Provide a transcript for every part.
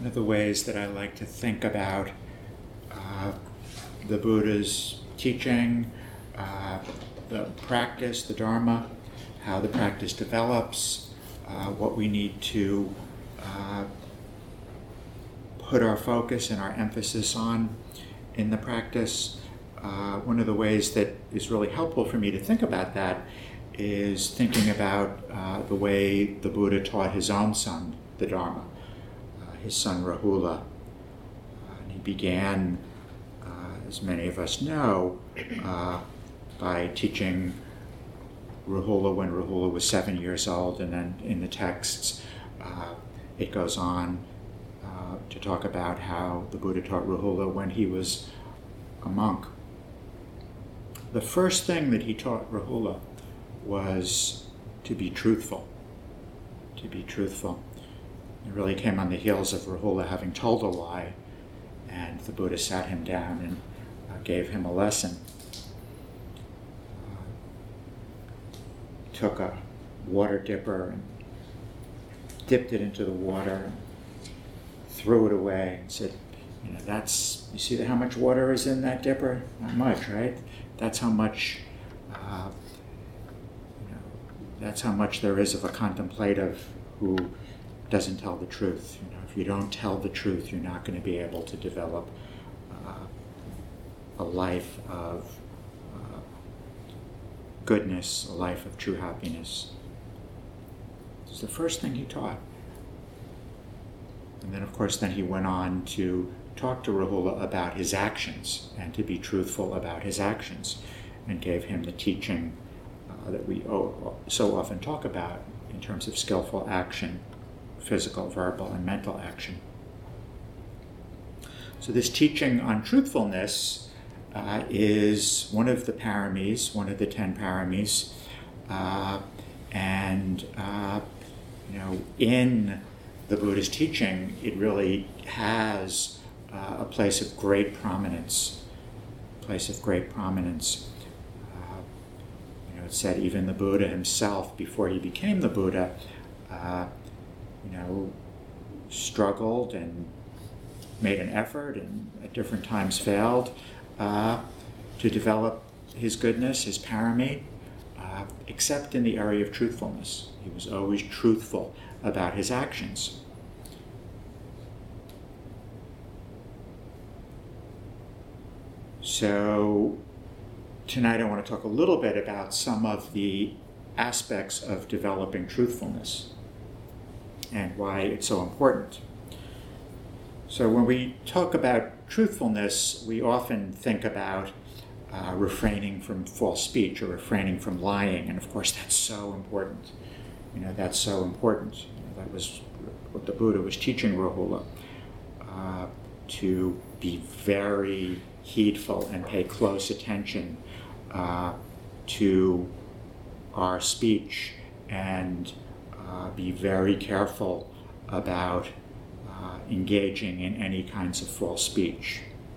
One of the ways that I like to think about the Buddha's teaching, the practice, the Dharma, how the practice develops, what we need to put our focus and our emphasis on in the practice. One of the ways that is really helpful for me to think about that is thinking about the way the Buddha taught his own son, the Dharma, his son Rahula. And he began, as many of us know, by teaching Rahula when Rahula was 7 years old, and then in the texts it goes on to talk about how the Buddha taught Rahula when he was a monk. The first thing that he taught Rahula was to be truthful. To be truthful. It really came on the heels of Rahula having told a lie, and the Buddha sat him down and gave him a lesson. Took a water dipper and dipped it into the water, and threw it away, and said, you see how much water is in that dipper? Not much, right? That's how much there is of a contemplative who doesn't tell the truth. If you don't tell the truth, you're not going to be able to develop a life of goodness, a life of true happiness. It's the first thing he taught. And then, of course, he went on to talk to Rahula about his actions and to be truthful about his actions, and gave him the teaching that we so often talk about in terms of skillful action, physical, verbal, and mental action. So this teaching on truthfulness is one of the paramis, one of the 10 paramis, in the Buddha's teaching, it really has a place of great prominence. It said even the Buddha himself, before he became the Buddha, struggled and made an effort, and at different times failed to develop his goodness, his parami, except in the area of truthfulness. He was always truthful about his actions. So tonight I want to talk a little bit about some of the aspects of developing truthfulness and why it's so important. So when we talk about truthfulness, we often think about refraining from false speech or refraining from lying, and of course that's so important. That's so important. That was what the Buddha was teaching Rahula, to be very heedful and pay close attention to our speech, and be very careful about engaging in any kinds of false speech.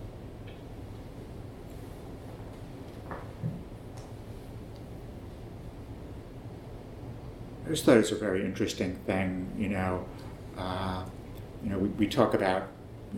I just thought it's a very interesting thing, we talk about,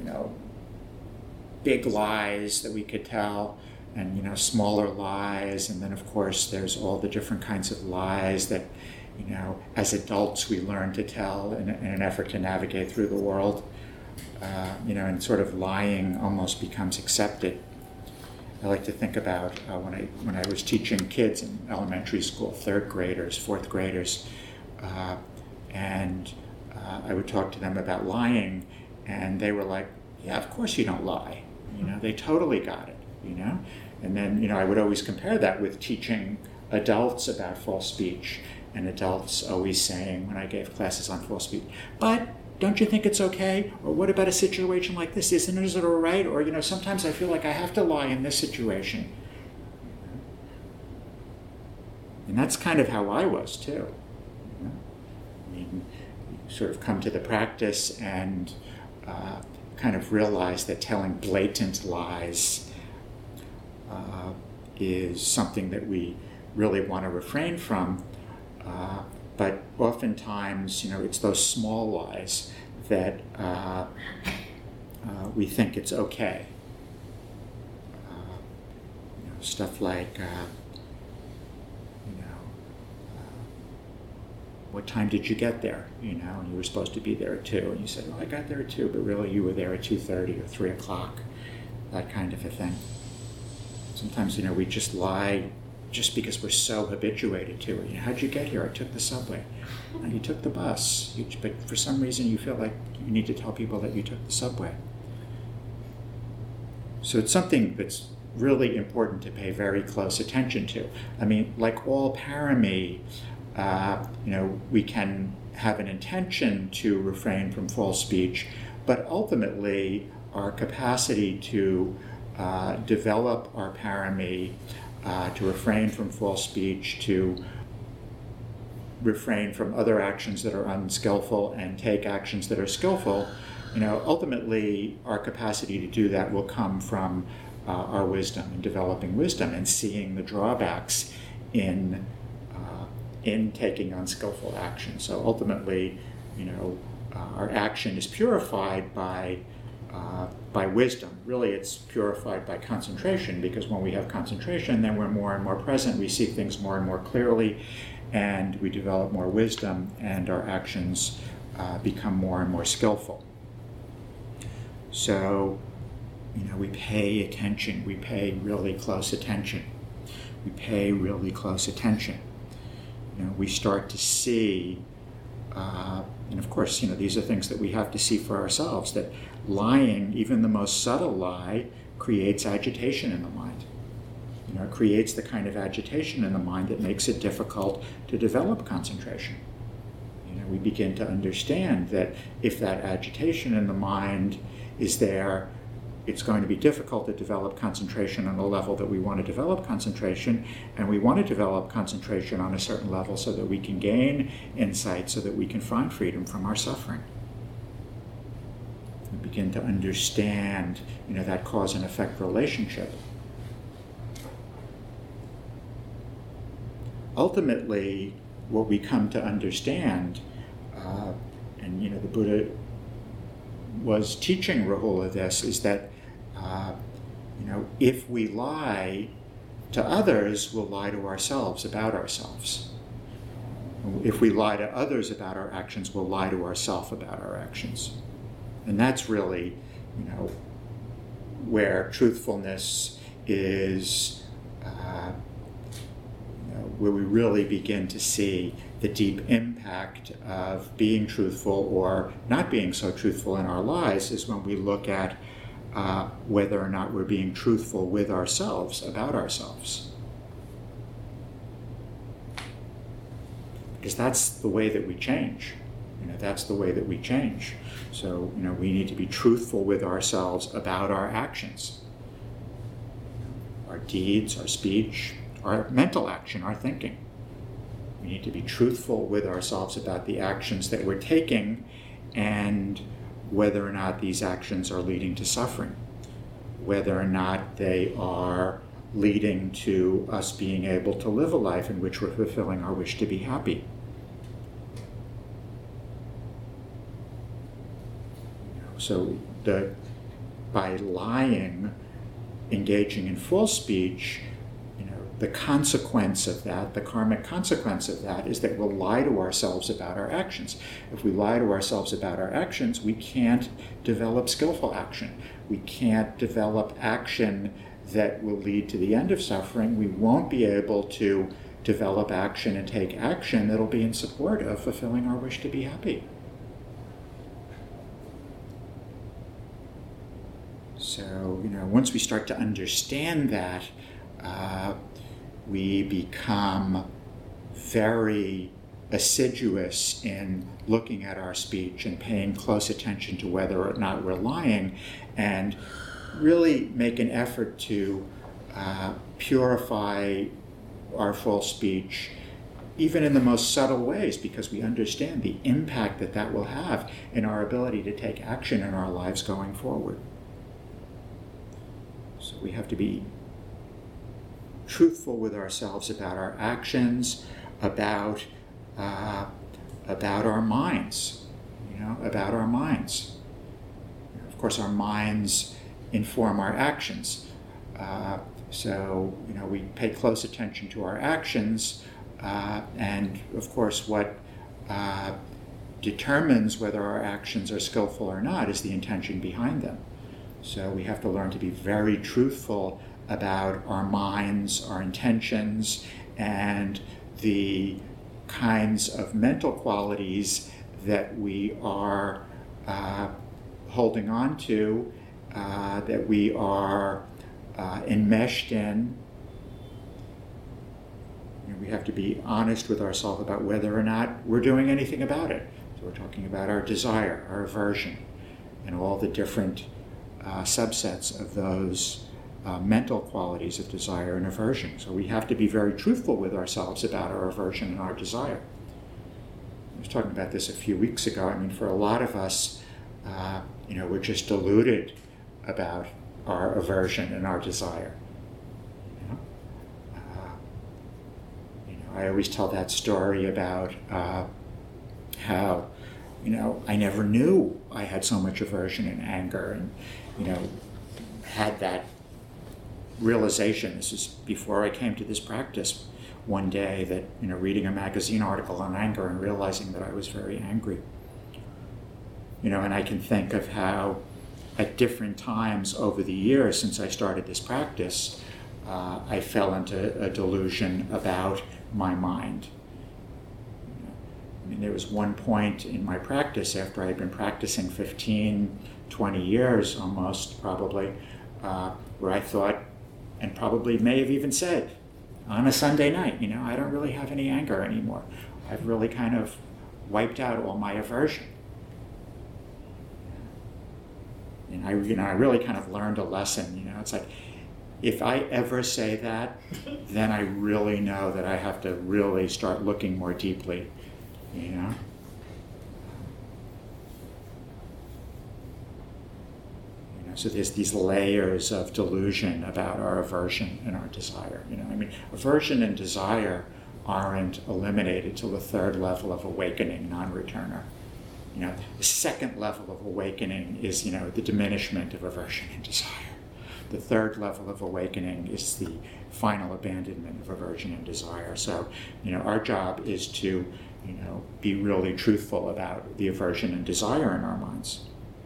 big lies that we could tell, and, smaller lies, and then of course there's all the different kinds of lies that, as adults we learn to tell in an effort to navigate through the world, and sort of lying almost becomes accepted. I like to think about when I was teaching kids in elementary school, 3rd graders, 4th graders, and I would talk to them about lying, and they were like, yeah, of course you don't lie. They totally got it, And then, I would always compare that with teaching adults about false speech, and adults always saying, when I gave classes on false speech, but don't you think it's okay? Or what about a situation like this? Is it all right? Or, sometimes I feel like I have to lie in this situation. And that's kind of how I was, too. You sort of come to the practice and kind of realize that telling blatant lies is something that we really want to refrain from. But oftentimes, it's those small lies that we think it's okay. Stuff like, what time did you get there? And you were supposed to be there at 2, and you said, well, I got there at 2, but really you were there at 2:30 or 3 o'clock, that kind of a thing. Sometimes, we just lie just because we're so habituated to it. How'd you get here? I took the subway. No, you took the bus. But for some reason you feel like you need to tell people that you took the subway. So it's something that's really important to pay very close attention to. Like all parami, we can have an intention to refrain from false speech, but ultimately our capacity to develop our parami, to refrain from false speech, to refrain from other actions that are unskillful and take actions that are skillful, ultimately our capacity to do that will come from our wisdom and developing wisdom and seeing the drawbacks in taking unskillful action. So ultimately, our action is purified by wisdom. Really, it's purified by concentration, because when we have concentration, then we're more and more present. We see things more and more clearly, and we develop more wisdom, and our actions become more and more skillful. So, we pay attention. We pay really close attention. We pay really close attention. We start to see, and of course, these are things that we have to see for ourselves, that lying, even the most subtle lie, creates agitation in the mind. It creates the kind of agitation in the mind that makes it difficult to develop concentration. We begin to understand that if that agitation in the mind is there, it's going to be difficult to develop concentration on a level that we want to develop concentration, and we want to develop concentration on a certain level so that we can gain insight, so that we can find freedom from our suffering. We begin to understand, that cause and effect relationship. Ultimately, what we come to understand, and the Buddha was teaching Rahula this, is that if we lie to others, we'll lie to ourselves about ourselves. If we lie to others about our actions, we'll lie to ourselves about our actions. And that's really, where truthfulness is, where we really begin to see the deep impact of being truthful or not being so truthful in our lives, is when we look at whether or not we're being truthful with ourselves, about ourselves. Because that's the way that we change. That's the way that we change. So, we need to be truthful with ourselves about our actions, our deeds, our speech, our mental action, our thinking. We need to be truthful with ourselves about the actions that we're taking and whether or not these actions are leading to suffering, whether or not they are leading to us being able to live a life in which we're fulfilling our wish to be happy. So by lying, engaging in false speech, the consequence of that, the karmic consequence of that, is that we'll lie to ourselves about our actions. If we lie to ourselves about our actions, we can't develop skillful action. We can't develop action that will lead to the end of suffering. We won't be able to develop action and take action that'll be in support of fulfilling our wish to be happy. So, once we start to understand that, we become very assiduous in looking at our speech and paying close attention to whether or not we're lying, and really make an effort to purify our false speech, even in the most subtle ways, because we understand the impact that that will have in our ability to take action in our lives going forward. So we have to be truthful with ourselves about our actions, about our minds. about our minds. Of course, our minds inform our actions. So we pay close attention to our actions, and of course what determines whether our actions are skillful or not is the intention behind them. So we have to learn to be very truthful about our minds, our intentions, and the kinds of mental qualities that we are holding on to, that we are enmeshed in. We have to be honest with ourselves about whether or not we're doing anything about it. So we're talking about our desire, our aversion, and all the different subsets of those mental qualities of desire and aversion. So we have to be very truthful with ourselves about our aversion and our desire. I was talking about this a few weeks ago. I mean, for a lot of us, we're just deluded about our aversion and our desire. I always tell that story about how, I never knew I had so much aversion and anger, and, had that realization. This is before I came to this practice one day, that, reading a magazine article on anger and realizing that I was very angry. And I can think of how at different times over the years since I started this practice, I fell into a delusion about my mind. There was one point in my practice after I had been practicing 15, 20 years almost, probably, where I thought, and probably may have even said, on a Sunday night, I don't really have any anger anymore. I've really kind of wiped out all my aversion. And I really kind of learned a lesson. It's like, if I ever say that, then I really know that I have to really start looking more deeply, So there's these layers of delusion about our aversion and our desire. Aversion and desire aren't eliminated till the third level of awakening, non-returner. The second level of awakening is, the diminishment of aversion and desire. The third level of awakening is the final abandonment of aversion and desire. So, our job is to, be really truthful about the aversion and desire in our minds.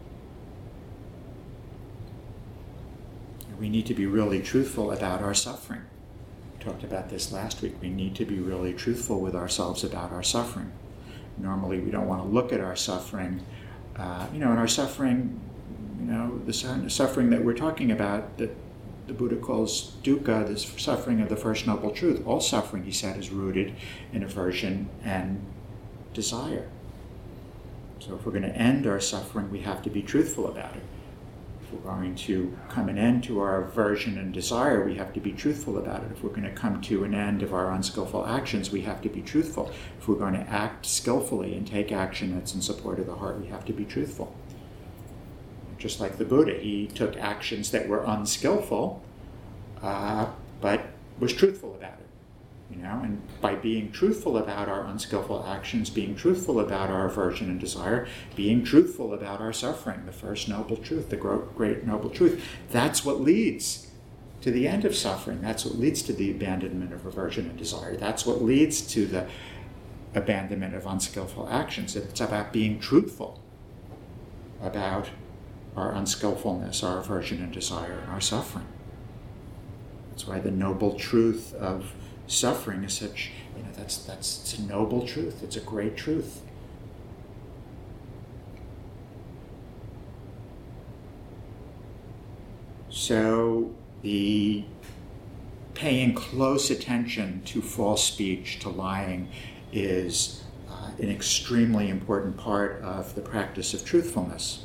We need to be really truthful about our suffering. We talked about this last week. We need to be really truthful with ourselves about our suffering. Normally, we don't want to look at our suffering, and our suffering, the suffering that we're talking about, that the Buddha calls dukkha, this suffering of the First Noble Truth. All suffering, he said, is rooted in aversion and desire. So if we're going to end our suffering, we have to be truthful about it. If we're going to come an end to our aversion and desire, we have to be truthful about it. If we're going to come to an end of our unskillful actions, we have to be truthful. If we're going to act skillfully and take action that's in support of the heart, we have to be truthful. Just like the Buddha, he took actions that were unskillful, but was truthful about it. And by being truthful about our unskillful actions, being truthful about our aversion and desire, being truthful about our suffering, the First Noble Truth, the Great Noble Truth, that's what leads to the end of suffering. That's what leads to the abandonment of aversion and desire. That's what leads to the abandonment of unskillful actions. It's about being truthful about our unskillfulness, our aversion and desire, and our suffering. That's why the noble truth of suffering is such, it's a noble truth. It's a great truth. So the paying close attention to false speech, to lying, is an extremely important part of the practice of truthfulness.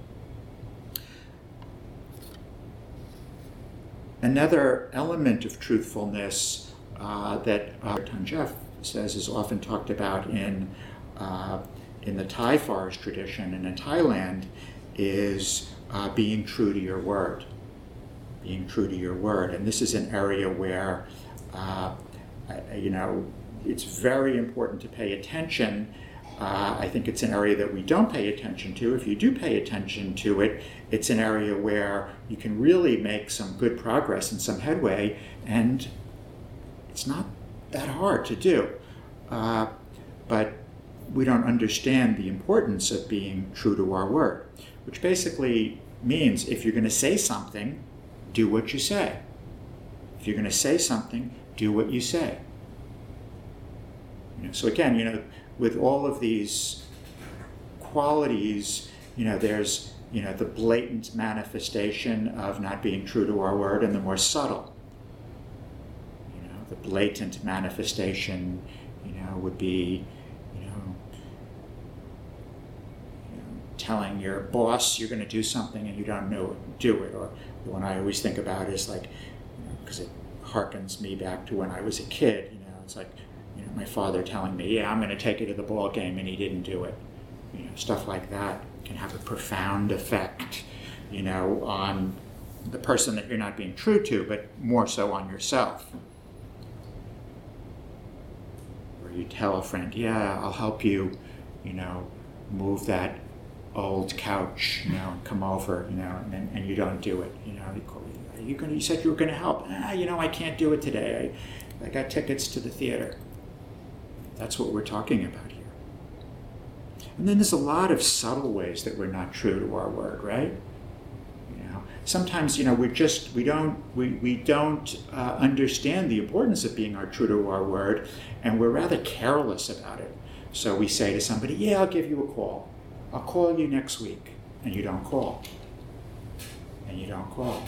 Another element of truthfulness that Tanjef says is often talked about in the Thai forest tradition and in Thailand is being true to your word. Being true to your word. And this is an area where, it's very important to pay attention I think it's an area that we don't pay attention to. If you do pay attention to it, it's an area where you can really make some good progress and some headway, and it's not that hard to do. But we don't understand the importance of being true to our word, which basically means if you're going to say something, do what you say. If you're going to say something, do what you say. So again, with all of these qualities, there's, the blatant manifestation of not being true to our word and the more subtle. The blatant manifestation, would be, telling your boss you're going to do something and you don't do it. Or the one I always think about is like, because it harkens me back to when I was a kid, it's like, my father telling me, yeah, I'm going to take you to the ball game, and he didn't do it. Stuff like that can have a profound effect, on the person that you're not being true to, but more so on yourself. Or you tell a friend, yeah, I'll help you, move that old couch, and come over, and you don't do it. You said you were going to help. I can't do it today. I got tickets to the theater. That's what we're talking about here. And then there's a lot of subtle ways that we're not true to our word, right? Sometimes, we don't understand the importance of being true to our word, and we're rather careless about it. So we say to somebody, yeah, I'll give you a call. I'll call you next week. And you don't call. And you don't call.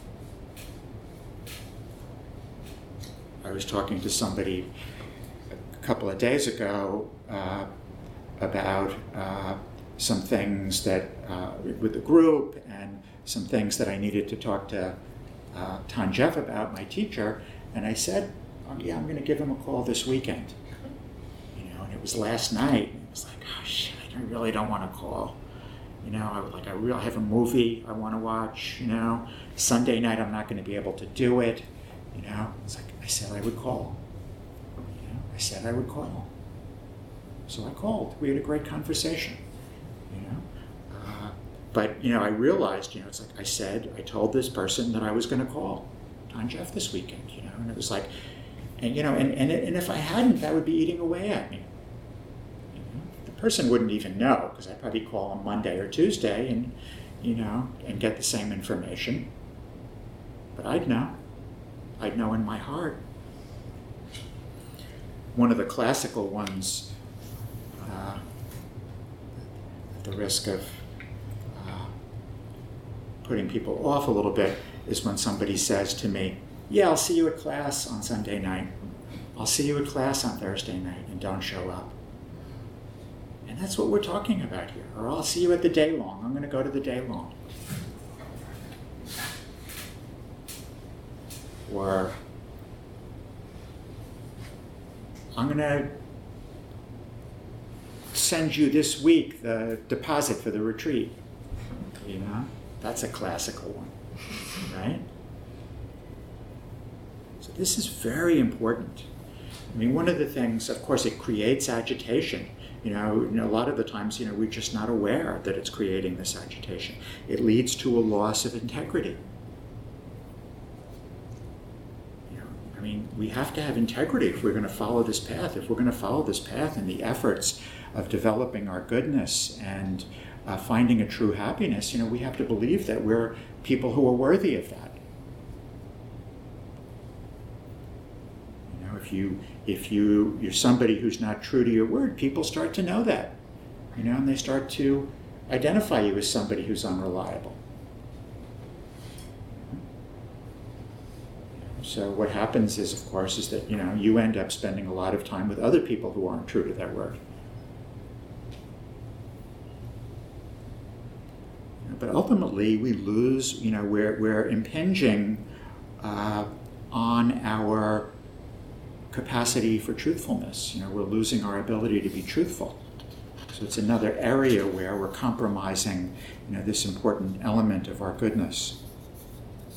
I was talking to somebody a couple of days ago about some things that with the group, and some things that I needed to talk to Ton Jeff about, my teacher, and I said, yeah, I'm going to give him a call this weekend. And it was last night. It was like, oh shit, I really don't want to call. I really have a movie I want to watch. Sunday night I'm not going to be able to do it. It's like I said I would call. I said I would call. So I called. We had a great conversation. But I realized, it's like I told this person that I was going to call Ton Jeff this weekend. And it was like, and if I hadn't, that would be eating away at me. The person wouldn't even know, because I'd probably call on Monday or Tuesday and and get the same information. But I'd know. I'd know in my heart. One of the classical ones, at the risk of putting people off a little bit, is when somebody says to me, yeah, I'll see you at class on Sunday night. I'll see you at class on Thursday night, and don't show up. And that's what we're talking about here. Or I'll see you at the day long. I'm going to go to the day long. Or I'm going to send you this week the deposit for the retreat. That's a classical one, right? So this is very important. One of the things, of course, it creates agitation. A lot of the times, we're just not aware that it's creating this agitation. It leads to a loss of integrity. We have to have integrity if we're going to follow this path. If we're going to follow this path in the efforts of developing our goodness and finding a true happiness, we have to believe that we're people who are worthy of that. If you're somebody who's not true to your word, people start to know that, and they start to identify you as somebody who's unreliable. So what happens is, of course, is that, you end up spending a lot of time with other people who aren't true to their word. But ultimately, we lose, we're impinging on our capacity for truthfulness. We're losing our ability to be truthful. So it's another area where we're compromising, this important element of our goodness.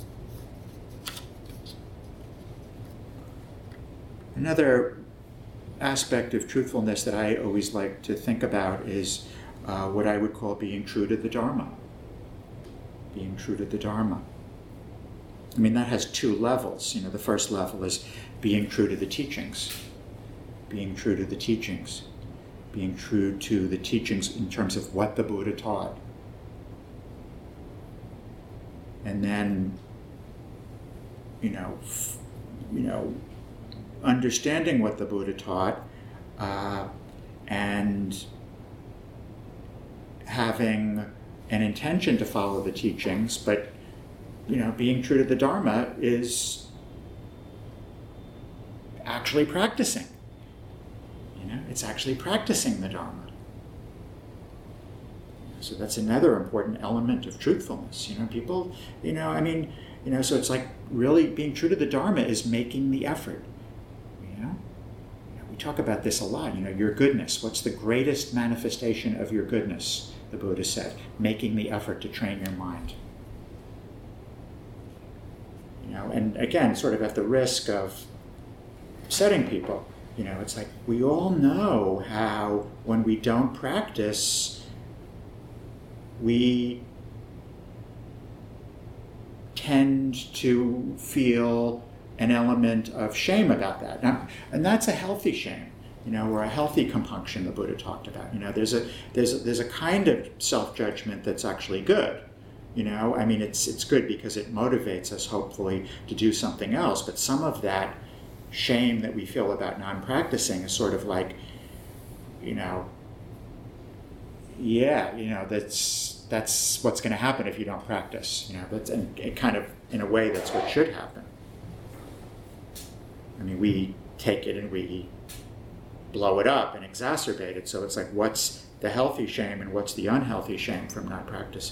Another aspect of truthfulness that I always like to think about is what I would call being true to the Dharma. Being true to the Dharma. I mean, that has two levels. The first level is being true to the teachings. Being true to the teachings. Being true to the teachings in terms of what the Buddha taught. And then, understanding what the Buddha taught and having an intention to follow the teachings, but being true to the Dharma is actually practicing. It's actually practicing the Dharma. So that's another important element of truthfulness. People, so it's like really being true to the Dharma is making the effort. We talk about this a lot, your goodness. What's the greatest manifestation of your goodness? The Buddha said, making the effort to train your mind. And again, sort of at the risk of upsetting people, it's like we all know how when we don't practice, we tend to feel an element of shame about that. And that's a healthy shame, or a healthy compunction the Buddha talked about. There's a kind of self-judgment that's actually good. It's good because it motivates us, hopefully, to do something else. But some of that shame that we feel about non-practicing is sort of like, that's what's going to happen if you don't practice. That's it kind of, in a way, that's what should happen. We take it and we blow it up and exacerbate it. So it's like, what's the healthy shame and what's the unhealthy shame from not practicing?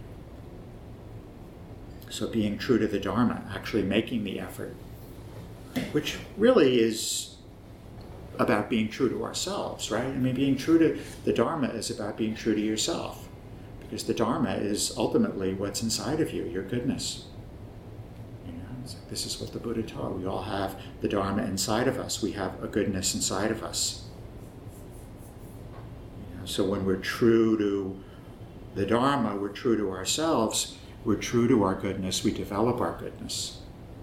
So being true to the Dharma, actually making the effort, which really is about being true to ourselves, right? Being true to the Dharma is about being true to yourself, because the Dharma is ultimately what's inside of you, your goodness. It's like, this is what the Buddha taught. We all have the Dharma inside of us. We have a goodness inside of us. So when we're true to the Dharma, we're true to ourselves, we're true to our goodness, we develop our goodness.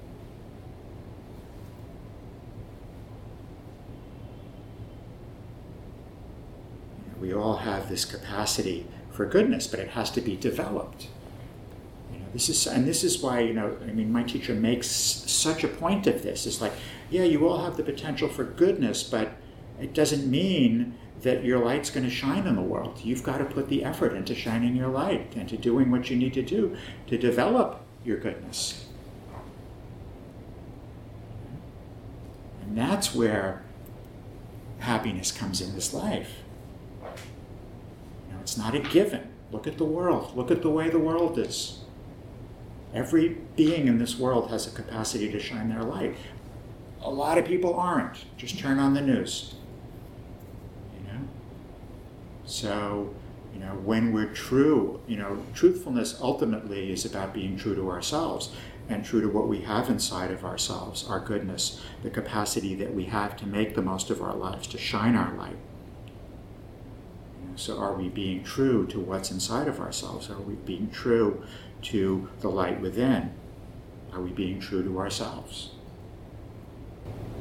We all have this capacity for goodness, but it has to be developed. This is why, my teacher makes such a point of this. It's like, yeah, you all have the potential for goodness, but it doesn't mean that your light's going to shine in the world. You've got to put the effort into shining your light and to doing what you need to do to develop your goodness. And that's where happiness comes in this life. It's not a given. Look at the world. Look at the way the world is. Every being in this world has a capacity to shine their light. A lot of people aren't. Just turn on the news. So, when we're true, truthfulness ultimately is about being true to ourselves and true to what we have inside of ourselves, our goodness, the capacity that we have to make the most of our lives, to shine our light. So are we being true to what's inside of ourselves? Are we being true to the light within? Are we being true to ourselves?